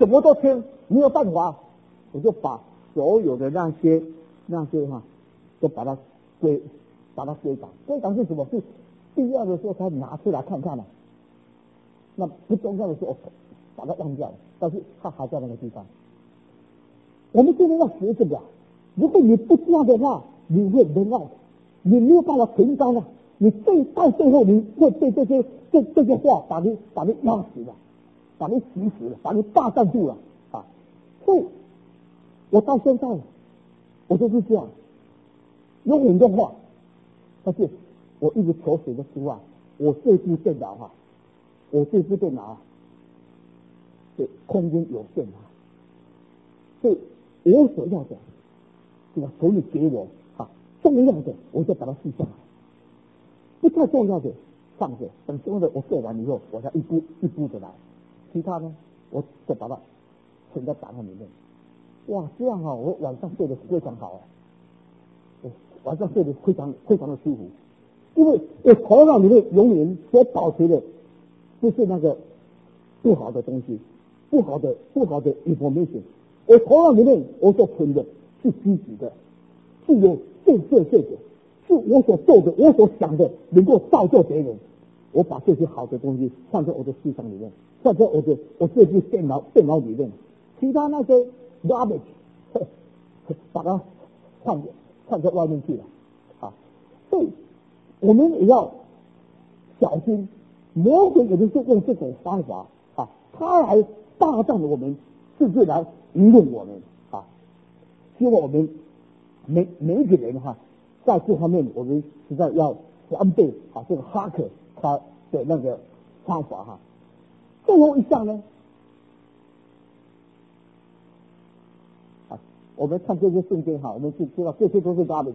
什么都听，没有办法，我就把所有的那些都把它归档。归档是什么？是必要的时候才拿出来看看的。那不重要的时候，把它忘掉了。但是它还在那个地方。我们现在要学这个，如果你不这样的话，你会没out，你没有办法成功的。你到最后，你会被这些话把你压死了，把你挤死了，把你霸占住了啊！所以，我到现在我就是这样，有很多话，但是我一直求谁的书啊？我这部电脑啊，对空间有限啊，所以我所要的，这个所以给我重要的，我就把它记下来。不太重要的放着，等重要的我做完以后，我才一步一步的来。其他呢，我就把它存在档案里面。哇，这样我晚上睡得非常好晚上睡得非常非常的舒服，因为我头脑里面永远所保持的就是那个不好的东西，不好的 information。我头脑里面我所存的是积极的，是有建设性的。是我所做的，我所想的，能够造就别人。我把这些好的东西放在我的思想里面，放在我这部电脑里面。其他那些 garbage， 把它放在外面去了啊！所以我们也要小心，魔鬼有的时候用这种方法他来霸占我们，甚至来愚弄我们啊！希望我们每一个人在这方面，我们实在要防备这个哈克他的那个方法最后一项呢，我们看这些圣经我们就知道这些都是garbage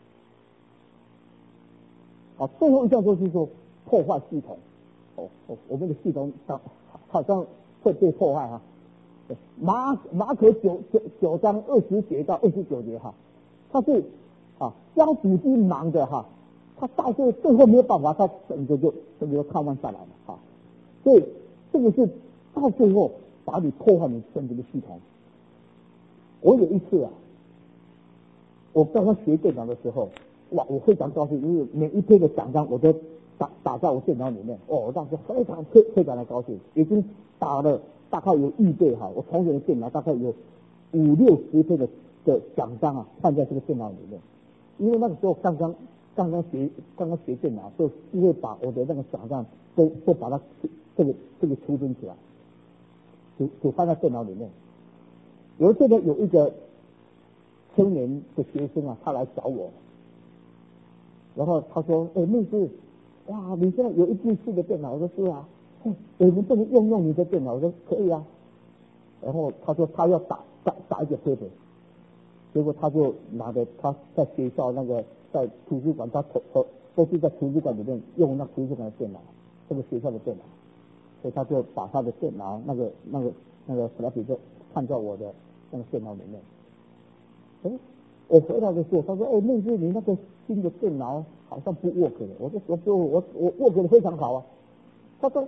最后一项就是说破坏系统。我们的系统好像会被破坏马可9章20节到29节他是将主机忙的他到最后没有办法，他整个就看完下来了所以这个是到最后把你破坏你整个的系统。我有一次我刚刚学电脑的时候，哇，我非常高兴，因为每一篇的讲章我都打在我电脑里面，我当时非常的高兴，已经打了大概有预备我同学的电脑大概有50-60篇的讲章放在这个电脑里面。因为那个时候刚刚学电脑，就会把我的那个讲章都把它这个储存起来，就放在电脑里面。有一次呢，有一个青年的学生他来找我，然后他说：“牧师，哇，你现在有一部新的电脑？”我说：“是啊。”我们不能用你的电脑？我说：“可以啊。”然后他说他要打一个 paper。结果他就拿着他在学校那个在图书馆，他都是在图书馆里面用那图书馆的电脑，这个学校的电脑，所以他就把他的电脑那个 flash 就放在我的那个电脑里面。我回来的时候，他说：“牧师，你那个新的电脑好像不 work 了。”我说：“我 work 的非常好啊。”他说：“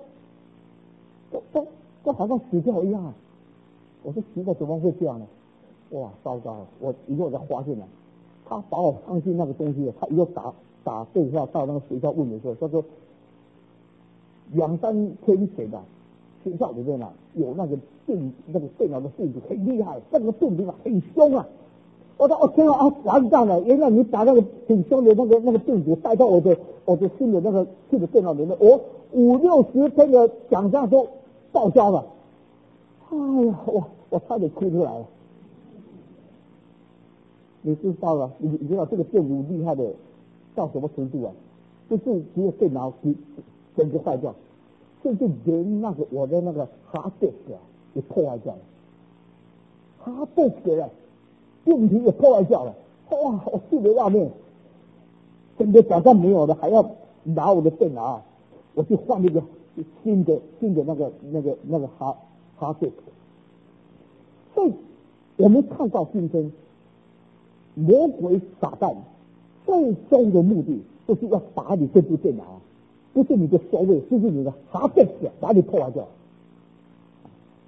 这好像死掉一样。”我说：“奇怪，怎么会这样呢？”哇，糟糕了！我以后才发现了，他把我放进那个东西，他以后打电话到那个学校问的时候，他说2-3天前学校里面有那个电脑的病毒很厉害，那个病毒很凶我说天完蛋了！原来你把那个很凶的那个病毒带到我的新的电脑里面，我50-60篇的讲章都报销了。哎呀，我差点哭出来了。你知道了，你知道这个病毒厉害的到什么程度不是只有电脑整个坏掉，甚至连我的那个 hard disk 也破坏掉了。hard disk 硬体也破坏掉了。哇，我气得要命，整个早上没有了，还要拿我的电脑我去换一个新的那个 hard disk。所以我们看到今天魔鬼撒旦最终的目的就是要把你这部电脑不是你的所谓，就是你的hard disk把你破坏掉。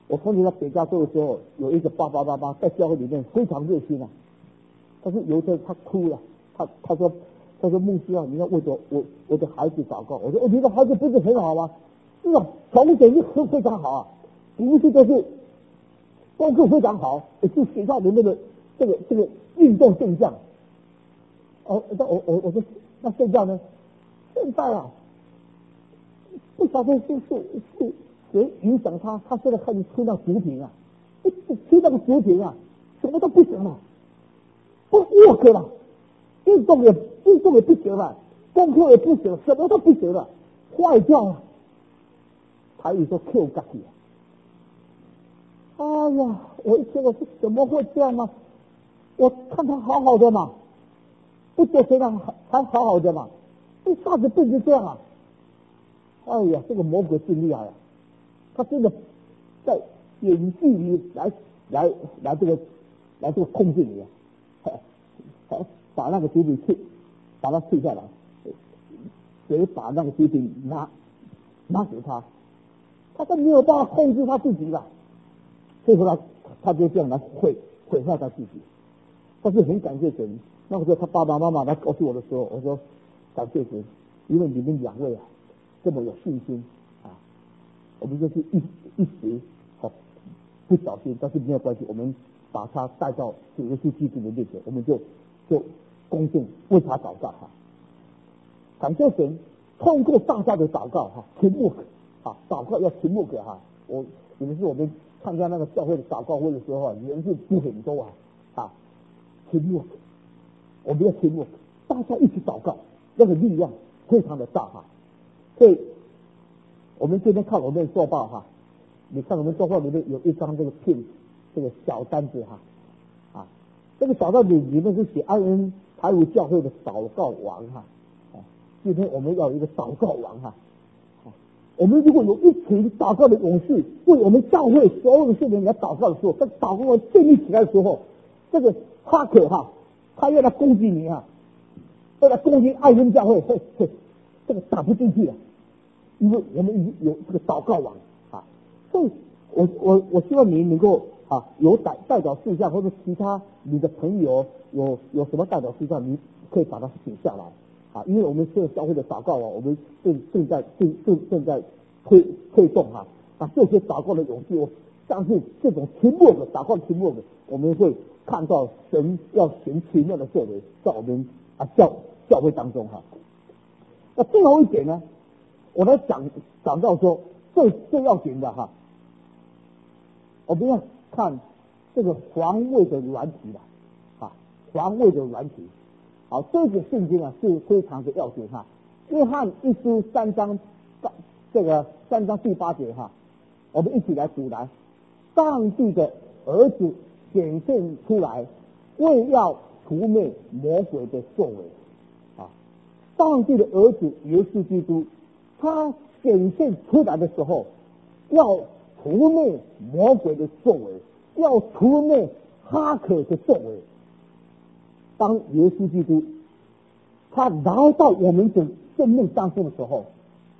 我从前在北加州的时候，有一个888在教会里面非常热心啊。但是有一天他哭了，他说牧师啊，你要为着我的孩子祷告。我说你的孩子不是很好吗？是啊，从前就非常好啊，读书都是功课非常好，也是学校里面的这个运动健将。我说那现在呢？现在啊，不晓得是谁影响他，他现在开始吃那毒品啊，吃那个毒品啊，什么都不行了，不 work 了，运动也不行了，功课也不行，什么都不行了，坏掉了。台语说 Q 自己。哎呀，我一听我说怎么会这样呢？我看他好好的嘛，不久前还好好的嘛，一下子变成这样啊！哎呀，这个魔鬼真厉害啊！他真的在远距离来这个控制你啊！把那个毒品把它退下来，谁把那个毒品拿给他，他都没有办法控制他自己了。所以说他就这样来毁坏他自己。但是很感谢神，那个时候他爸爸妈妈来告诉我的时候，我说感谢神，因为你们两位啊这么有信心啊，我们就是一时不小心，但是没有关系，我们把他带到主耶稣基督的面前，我们就恭敬为他祷告哈。感谢神，通过大家的祷告哈，沉默啊，祷告要沉默哈。有的是我们参加那个教会的祷告会的时候啊，人数不很多啊，沉默，我们要沉默，大家一起祷告，那个力量非常的大哈。所以我们今天看我们的周报哈，你看我们周报里面有一张这个小单子哈，这个小单子里面是写安恩台湾教会的祷告王哈，今天我们要有一个祷告王哈。我们如果有一群祷告的勇士，为我们教会所有的信徒来祷告的时候，在祷告建立起来的时候，这个哈可哈，他要来攻击你啊，要来攻击爱恩教会，这个打不进去啊，因为我们已经有这个祷告网啊，所以我希望你能够有代表事项或者其他你的朋友有什么代表事项，你可以把它写下来。因为我们这个教会的祷告我们正在推动这些祷告的勇气，我相信这种沉默的祷告沉默的，我们会看到神要行奇妙的作为在我们教会当中那最后一点呢，我来讲到说最要紧的我们要看这个防卫的软体防卫的软体。好，这个圣经是非常的要紧约翰一书3章第8节我们一起来读来。上帝的儿子显现出来，为要除灭魔鬼的作为上帝的儿子耶稣基督，他显现出来的时候，要除灭魔鬼的作为，要除灭哈可的作为。当耶稣基督他来到我们的生命当中的时候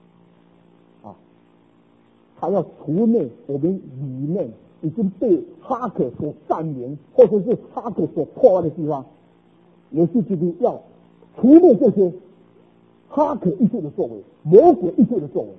他要除灭我们里面已经被哈可所占领或者是哈可所破坏的地方，耶稣基督要除灭这些哈可一切的作为，魔鬼一切的作为。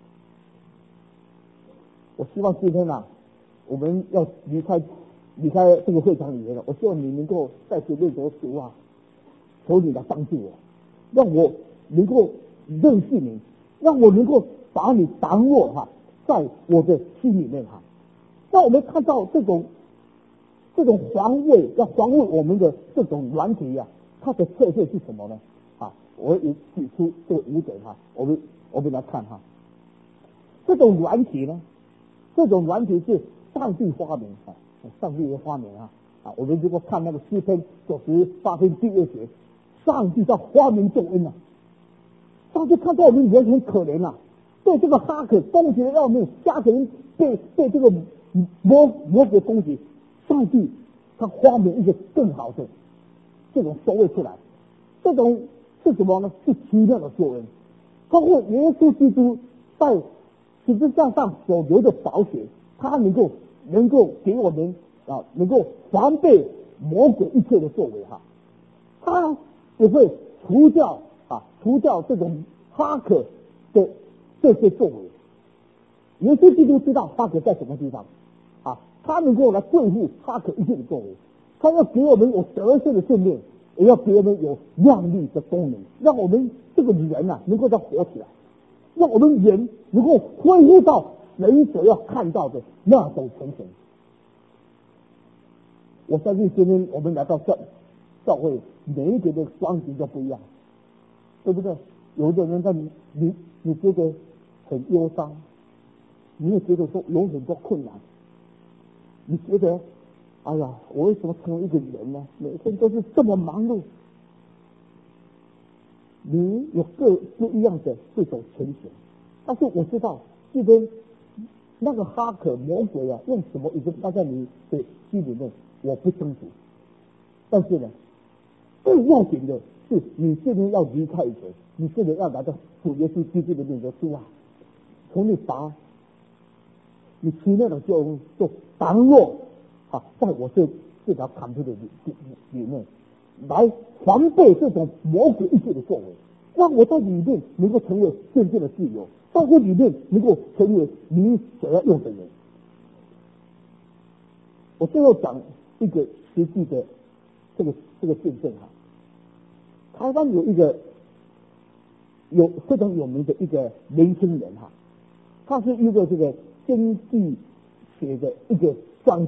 我希望今天我们要离开这个会场里面了，我希望你能够在前面说主求你来帮助我，让我能够认识你，让我能够把你掌握在我的心里面让我们看到这种防卫，要防卫我们的这种软体它的特色是什么呢我也举出这个5点我们来看这种软体呢，这种软体是上帝发明上帝的发明我们如果看那个诗篇98篇第2节，上帝在发明救恩上帝看到我们人很可怜对这个哈可攻击的要命，家人被这个魔鬼攻击，上帝他发明一个更好的这种收尾出来，这种是什么呢？是奇妙的救恩，包括耶稣基督在十字架上所流的宝血，他能够能够给我们能够防备魔鬼一切的作为他也会除掉这种哈可的这些作为。耶稣基督知道哈可在什么地方他能够来对付哈可一切的作为，他要给我们有得胜的训练，也要给我们有亮丽的功能，让我们这个人能够再活起来，让我们人能够恢复到人所要看到的那种情形。我相信今天我们来到教会，每一个的光景都不一样，对不对？有的人在你觉得很忧伤，你也觉得说有很多困难，你觉得哎呀，我为什么成为一个人呢？每天都是这么忙碌。你有不一样的这种情形，但是我知道今天那个哈可魔鬼用什么已经放在你的心里面，我不清楚。但是呢，最要紧的是你现在要离开以前，你现在要来到主耶稣基督的面前，主从你把你奇妙的救恩就挡落在我这条坎途的里面，来防备这种魔鬼一切的作为，让我在里面能够成为真正的自由，在这里面能够成为你所要用的人。我最后讲一个实际的这个见证台湾有一个非常有名的一个年轻人他是一个这个经济学的一个专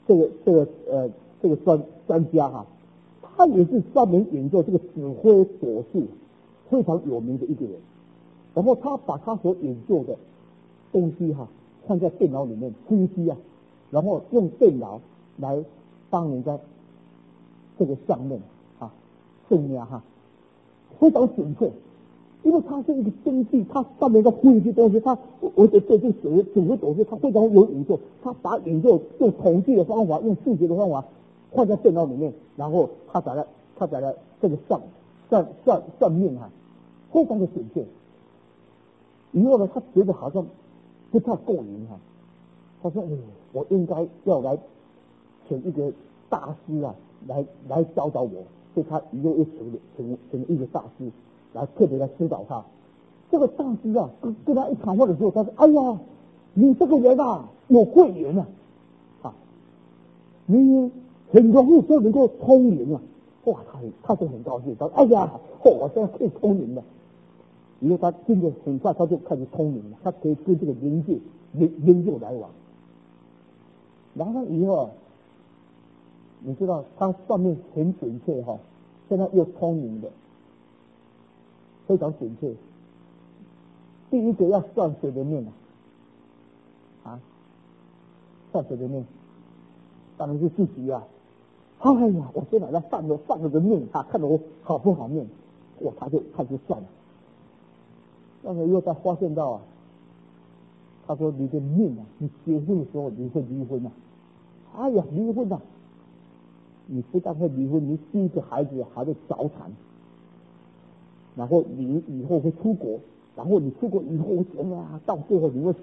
家他也是专门研究这个指挥所术非常有名的一个人。然后他把他所研究的东西放在电脑里面分析然后用电脑来帮人家这个上面算命非常准确。因为他是一个经济，他上面在分析东西，而且对这整个东西他非常有研究，他把研究用统计的方法，用数学的方法放在电脑里面，然后他在了这个算命非常的准确。以后呢，他觉得好像不太过瘾他说我应该要来请一个大师来教导我，所以他以后又请一个大师来特别来指导他。这个大师跟他一谈话的时候，他说：“哎呀，你这个人有慧眼你很容易就能够聪明哇，他就很高兴，他说：“哎呀，我现在可以聪明了。”以后他真的很快他就开始聪明了，他可以跟这个灵界来往。然后以后你知道他上面很准确现在又聪明的。非常准确。第一个要算谁的命算谁的命，当然是自己哎呀，我现在来算了个命看着我好不好命，他就开始算了。那么又再发现到他说你的命你结婚的时候你会离婚哎呀，离婚你不但会离婚，你第一个孩子还会早产。然后你以后会出国，然后你出国以后到最后你会死。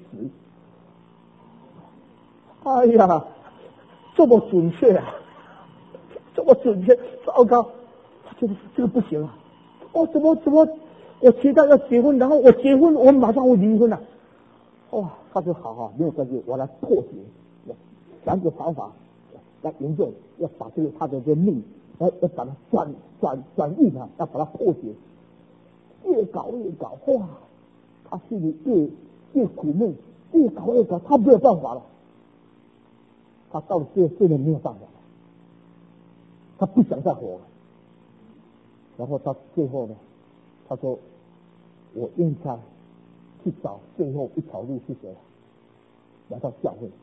哎呀，这么准确这么准确，糟糕，这个不行怎么我期待要结婚，然后我结婚我马上会离婚他说好没有关系，我来破解3个方法来研究，要把他的这命要把它转运要把它破解。越搞他心里越苦闷，越搞他没有办法了。他到了现在没有办法了，他不想再活了。然后他最后呢，他说我应该去找最后一条路是谁？来到教会。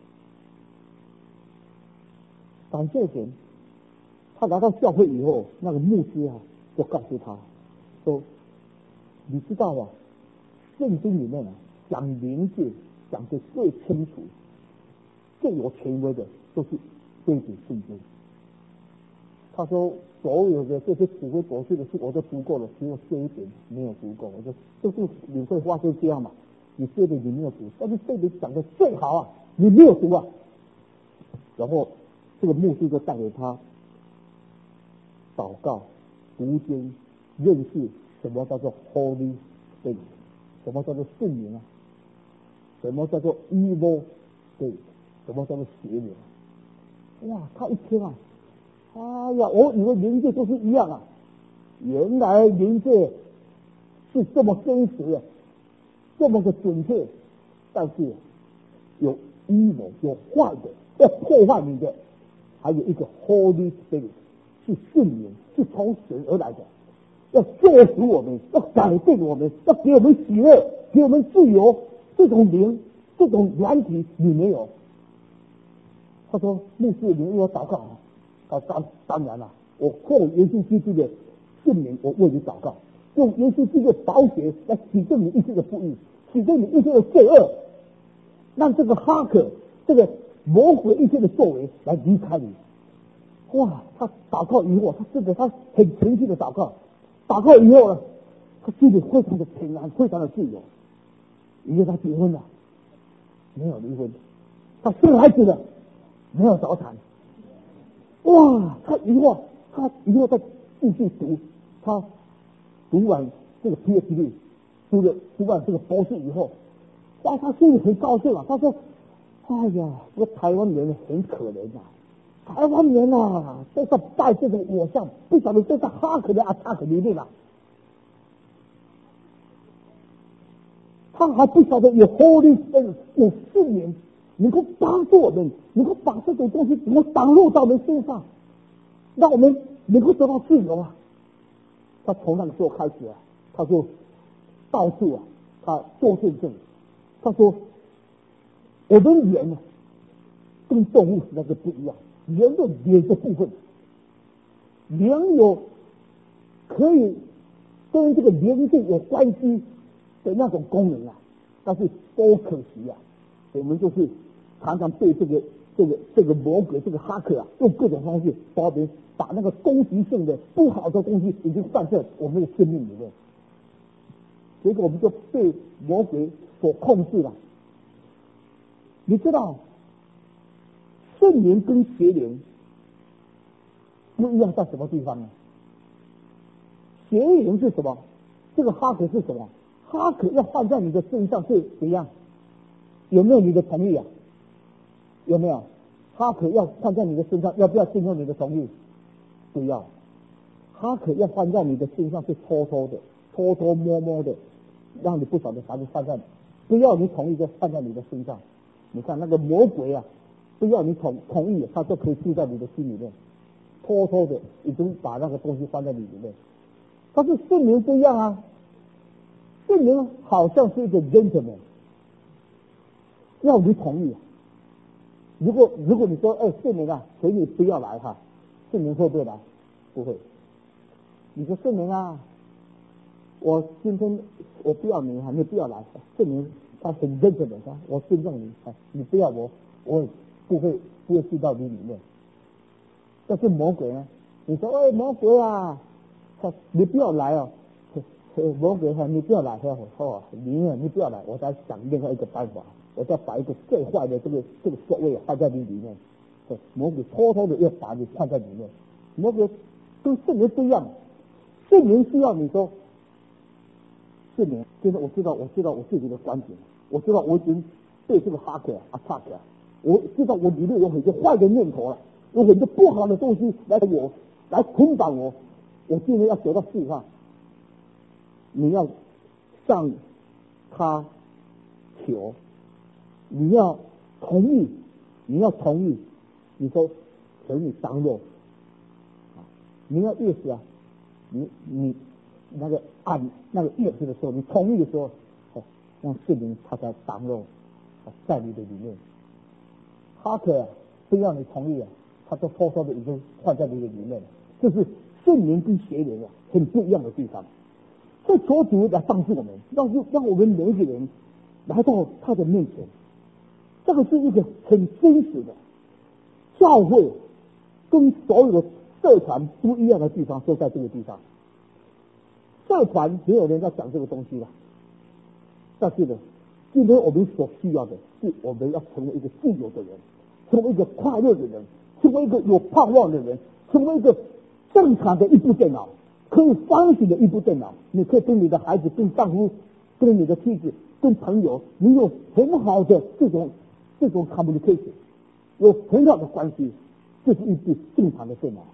感谢神，他来到教会以后，那个牧师就告诉他说，你知道圣经里面讲灵界讲得最清楚最有权威的都是这一本圣经。他说所有的这些指挥国事的事我都读过了，只有这一点没有读过。我说就是你会发生这样嘛，你这里你没有读，但是这里讲的最好你没有读然后这个牧师就带给他祷告、读经、认识什么叫做 Holy Spirit， 什么叫做圣灵啊，什么叫做 Evil Spirit， 什么叫做邪灵。哇，他一听啊，哎呀，我以为灵界都是一样啊，原来灵界是这么真实的，这么的准确，但是有evil，有坏的，要破坏你的，还有一个 Holy Spirit， 是圣灵，是从神而来的，要救赎我们，要改变我们，要给我们喜乐，给我们自由。这种灵，这种软体你没有。他说：“牧师，你为我祷告啊？”当然了，我奉耶稣基督的圣名，我为你祷告，用耶稣基督的宝血来洗净你一切的不义，洗净你一切的罪恶，让这个哈克，这个魔鬼一切的作为来离开你。哇！他祷告以后，他很诚心的祷告，祷告以后呢，他心里非常的平安，非常的自由。因为他结婚了，没有离婚，他生孩子了，没有早产。哇！他以后再继续读，他读完这个 PhD， 读完这个博士以后，哇，他心里很高兴啊。他说：“哎呀，这个台湾人很可怜啊，台湾人啊都在拜这种偶像，不晓得都在哈克的attack里面啊。他还不晓得有 Holy Spirit， 有圣灵能够帮助我们，能够把这种东西能够挡入到我们身上，让我们能够得到自由啊。”他从那个时候开始啊，他就到处啊，他做见证。他说：“我们人啊，跟动物实在是不一样。人的脸的部分，人有可以跟这个灵性有关系的那种功能啊，但是多可惜啊，我们就是常常被这个魔鬼这个哈克啊，用各种方式把那个攻击性的不好的东西已经放在我们的生命里面，结果我们就被魔鬼所控制了。你知道圣灵跟邪灵不一样在什么地方呢？邪灵是什么？这个哈克是什么？哈克要放在你的身上是怎样？有没有你的同意啊？有没有？哈克要放在你的身上，要不要经过你的同意？不要。哈克要放在你的身上是偷偷的、偷偷摸摸的，让你不晓得啥就放在，不要你同意就放在你的身上。你看那个魔鬼啊，不要你同意，他就可以住在你的心里面，偷偷的已经把那个东西放在你里面。但是圣灵不一样啊，圣灵好像是一个 gentleman， 要你同意。如果你说圣灵啊，请你不要来哈，圣灵会不会来？不会。你说圣灵啊，我今天我不要你哈，你不要来。圣灵他很 gentleman， 我尊重你，你不要我也不会进到你里面。但是魔鬼呢？你说魔鬼啊，你不要来哦。魔鬼说你不要来，你不要来，我再想另外一个办法，我再把一个最坏的这个座位放在你里面。魔鬼偷偷的要把你放在里面。魔鬼跟圣灵不一样，圣灵是要你说，圣灵现在我知道我自己的观点，我知道我已经被这个哈克attack了，我知道我里面有很多坏的念头了，有很多不好的东西来捆绑我，我今天要得到释放。你要向他求，你要同意，你说请你当肉，你要意思啊，你那个按那个意思的时候，你同意的时候，让圣灵他才当肉在你的里面。哈克不要你同意啊，他就偷偷的已经放在你的里面了。这是圣灵跟邪灵啊很不一样的地方。这求主来帮助我们，让我们每一个人来到他的面前。这个是一个很真实的教会，跟所有的社团不一样的地方，就在这个地方。社团没有人在讲这个东西了，但是呢，今天我们所需要的是我们要成为一个自由的人， 成为一个快乐的人，成为一个有盼望的人，成为一个正常的一部电脑，可以反省的一部电脑。你可以跟你的孩子、跟丈夫、跟你的妻子、跟朋友，你有很好的这种 communication， 有很好的关系，这是一部正常的电脑。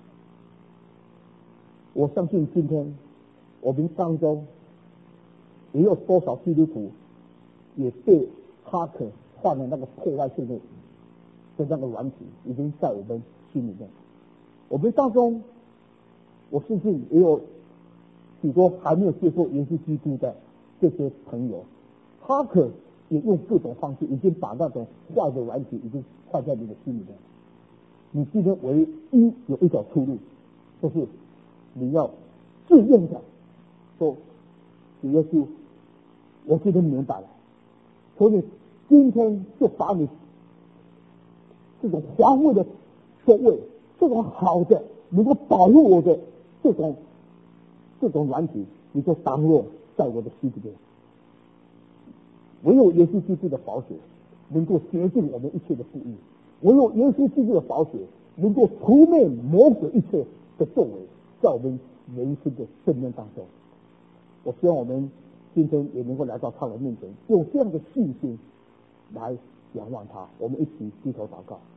我相信今天我们当中也有多少基督徒也被哈克换了那个破坏性的那个软体，已经在我们心里面。我们当中，我相信也有许多还没有接受耶稣基督的这些朋友，哈克也用各种方式已经把那种坏的软体已经放在你的心里面。你今天唯一有一条出路，就是你要自愿的说，主耶稣，我今天明白了，所以今天就把你这种皇位的所谓这种好的能够保护我的这种软体，你就当落在我的心里面。唯有耶稣基督的宝血能够洁净我们一切的不义，唯有耶稣基督的宝血能够除灭魔鬼一切的作为，在我们人生的生命当中。我希望我们今天也能够来到他的面前，用这样的信心来仰望他。我们一起低头祷告。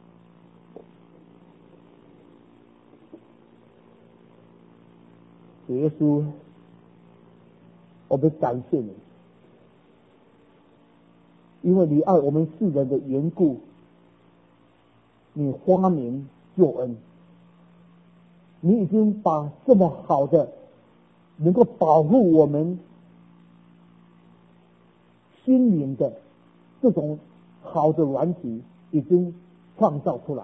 主耶稣，我们感谢你，因为你爱我们世人的缘故，你发明救恩，你已经把这么好的能够保护我们心灵的这种好的软体已经创造出来。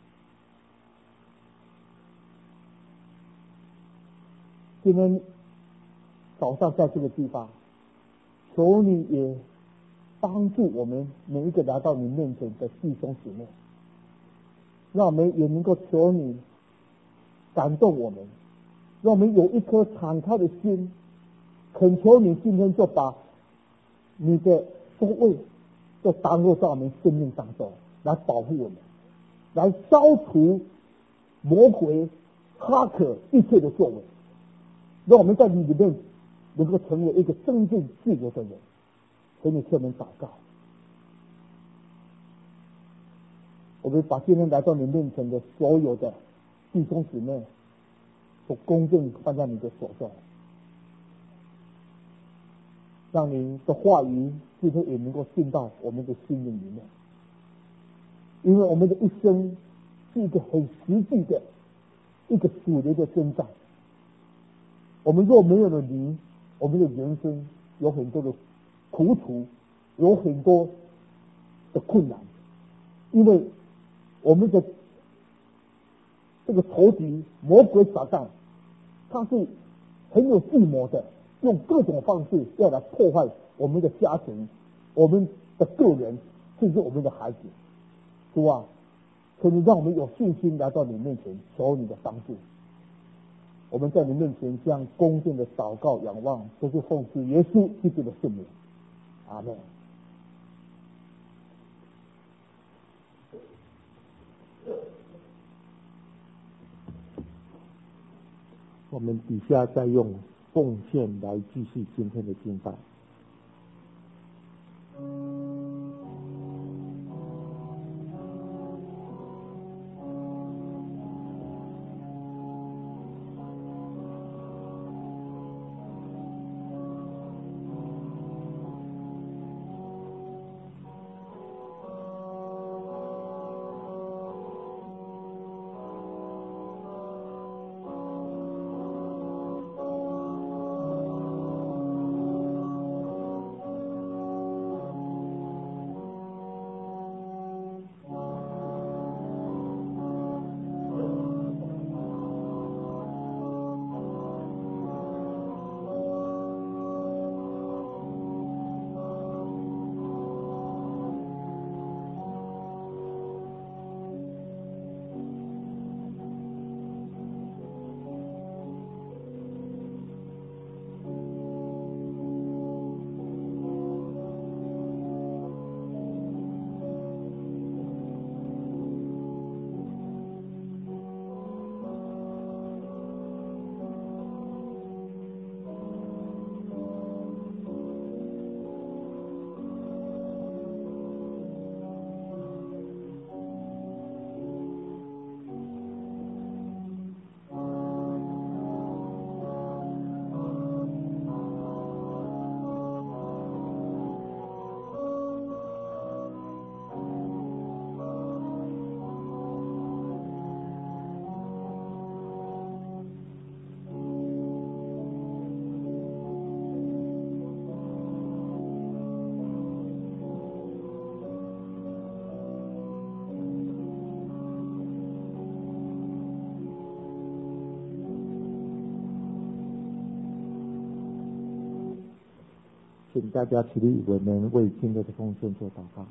今天早上在这个地方，求你也帮助我们每一个来到你面前的弟兄姊妹，让我们也能够求你感动我们，让我们有一颗敞开的心，恳求你今天就把你的所谓就当落在我们生命当中，来保护我们，来消除魔鬼哈克一切的作为，让我们在你里面能够成为一个真正自由的人。请你替我们祷告。我们把今天来到你面前的所有的弟兄姊妹，所恭敬放在你的手中，让你的话语今天也能够进到我们的心灵里面。因为我们的一生是一个很实际的一个属灵的征战，我们若没有了你，我们的人生有很多的苦楚，有很多的困难，因为我们的这个仇敌魔鬼撒旦，他是很有计谋的，用各种方式要来破坏我们的家庭、我们的个人，甚至我们的孩子。主啊，求你让我们有信心来到你面前，求你的帮助。我们在你面前这样恭敬的祷告仰望，都是奉主耶稣基督的圣名。阿们。我们底下再用奉献来继续今天的敬拜。 请大家起立，我们为今日的奉献做祷告。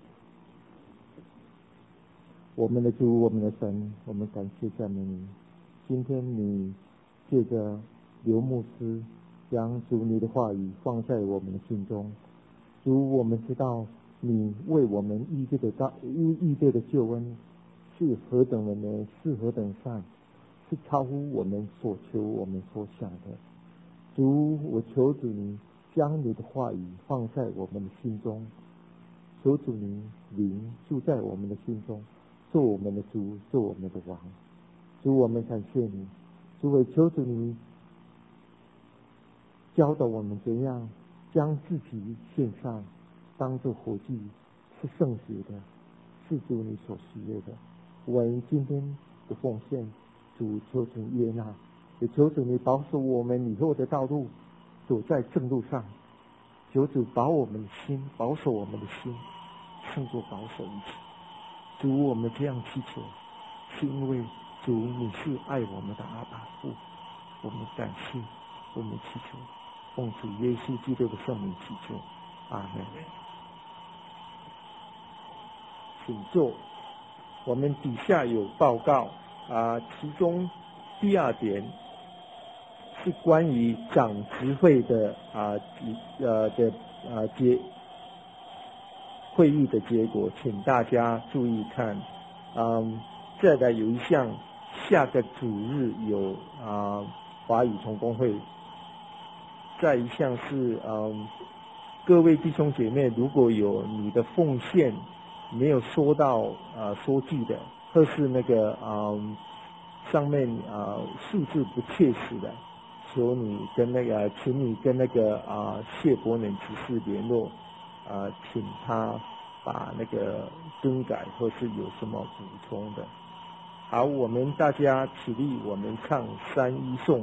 我们的主，我们的神，我们感谢赞美你。今天你借着刘牧师将主你的话语放在我们的心中。主，我们知道你为我们预备的救恩是何等的美，是何等善，是超乎我们所求我们所想的。主，我求主你将你的话语放在我们的心中，求主你灵住在我们的心中，做我们的主，做我们的王。主，我们感谢你。主，我求主你教导我们怎样将自己献上，当作活祭，是圣洁的，是主你所喜悦的。我们今天的奉献，主求主悦纳，也求主你保守我们以后的道路走在正路上。求主保我们的心，保守我们的心，胜过保守一切。主，我们这样祈求，是因为主你是爱我们的阿爸父。我们感谢，我们祈求，奉主耶稣基督的圣名祈求，阿门。请坐。我们底下有报告其中第2点是关于长执会的会议的结果，请大家注意看。再来有一项，下个主日有华语同工会。再一项是各位弟兄姐妹，如果有你的奉献没有收到收据的，或是那个上面数字不切实的，求你跟请你跟谢伯能执事联络，请他把那个更改或是有什么补充的。好，我们大家起立，我们唱3一颂，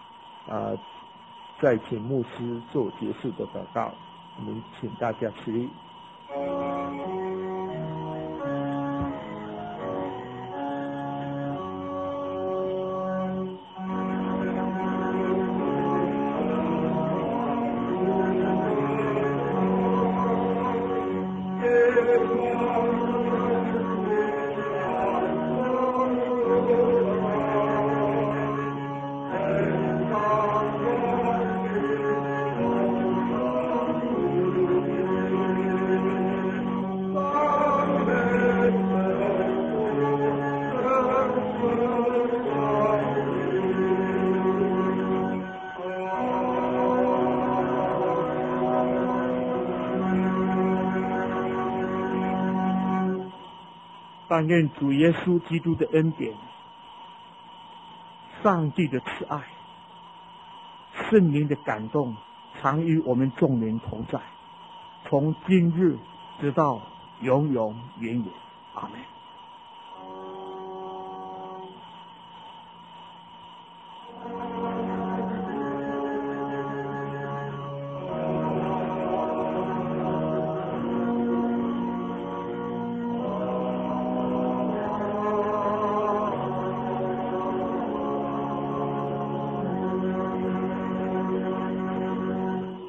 再请牧师做结束的祷告。我们请大家起立。但愿主耶稣基督的恩典、上帝的慈爱、圣灵的感动，常与我们众人同在，从今日直到永永远远。阿门。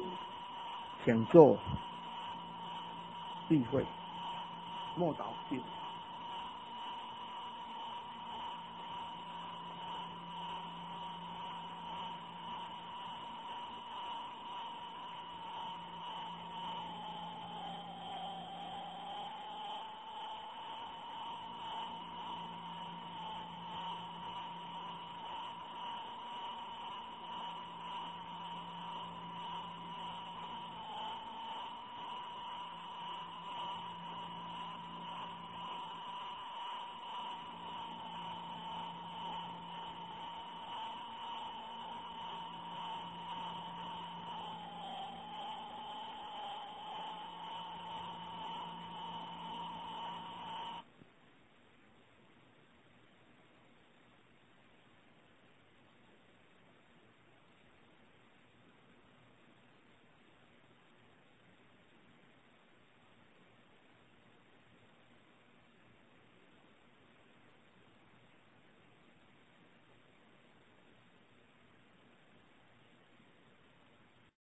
请坐，闭会，默祷，闭会。